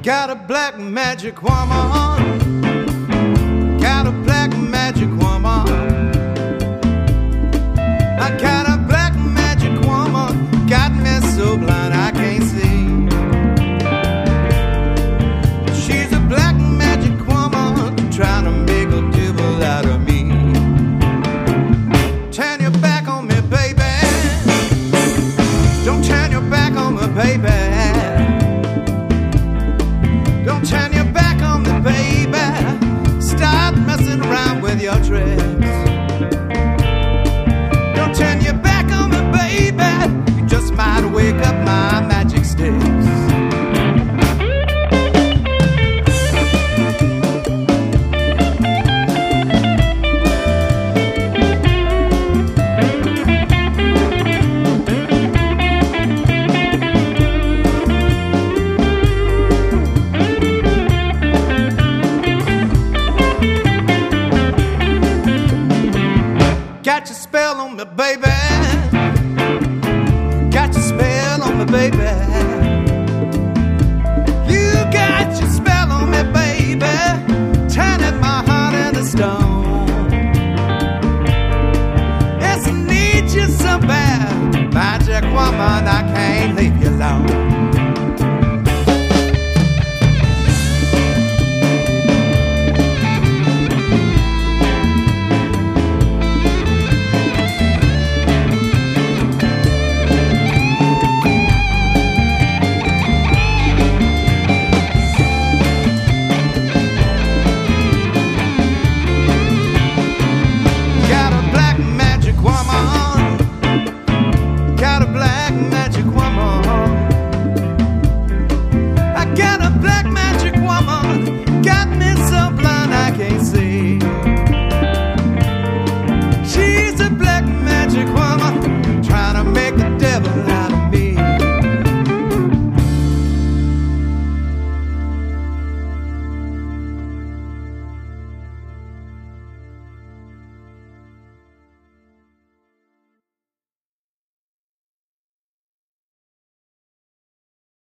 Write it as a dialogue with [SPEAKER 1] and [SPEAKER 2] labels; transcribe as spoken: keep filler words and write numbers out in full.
[SPEAKER 1] Got a black magic woman. Got a black magic woman. I got a black magic woman. Got me so blind I can't see. She's a black magic woman trying to make a devil out of me. Turn your back on me, baby. Don't turn your back on me, baby. Don't turn your back on me, baby. Stop messing around with your tricks. Don't turn your back on me, baby. You just might wake up my magic sticks. Got your spell on me, baby. Got your spell on me, baby. You got your spell on me, baby. Turning my heart into stone. Yes, I need you so bad. Magic woman, I can't leave you alone.